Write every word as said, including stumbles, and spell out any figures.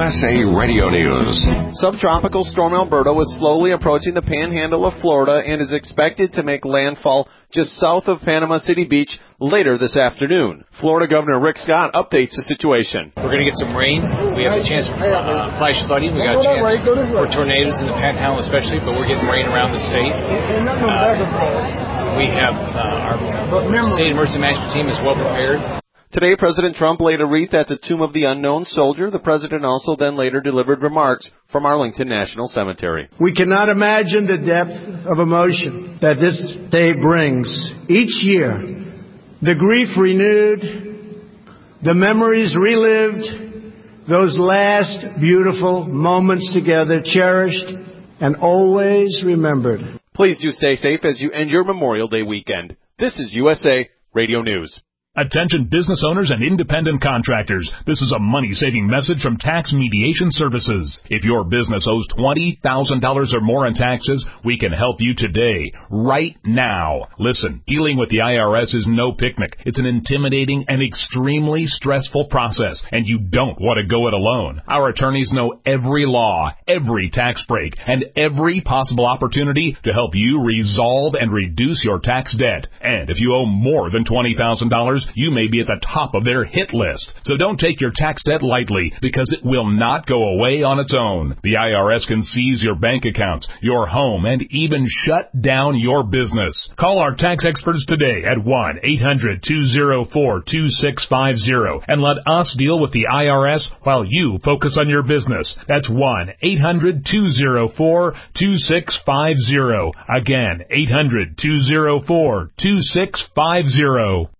S A Radio News. Subtropical storm Alberta was slowly approaching the panhandle of Florida and is expected to make landfall just south of Panama City Beach later this afternoon. Florida Governor Rick Scott updates the situation. We're going to get some rain. We have a chance for uh, flash flooding. We got a chance for tornadoes in the Panhandle especially, but we're getting rain around the state. Uh, we have uh, our state emergency management team is well prepared. Today, President Trump laid a wreath at the Tomb of the Unknown Soldier. The president also then later delivered remarks from Arlington National Cemetery. We cannot imagine the depth of emotion that this day brings. Each year, the grief renewed, the memories relived, those last beautiful moments together cherished and always remembered. Please do stay safe as you end your Memorial Day weekend. This is U S A Radio News. Attention business owners and independent contractors. This is a money-saving message from Tax Mediation Services. If your business owes twenty thousand dollars or more in taxes, we can help you today, right now. Listen, dealing with the I R S is no picnic. It's an intimidating and extremely stressful process, and you don't want to go it alone. Our attorneys know every law, every tax break, and every possible opportunity to help you resolve and reduce your tax debt. And if you owe more than twenty thousand dollars, you may be at the top of their hit list. So don't take your tax debt lightly, because it will not go away on its own. The I R S can seize your bank accounts, your home, and even shut down your business. Call our tax experts today at one eight hundred two oh four two six five oh and let us deal with the I R S while you focus on your business. That's one eight hundred two oh four two six five oh. Again, eight hundred two oh four two six five oh.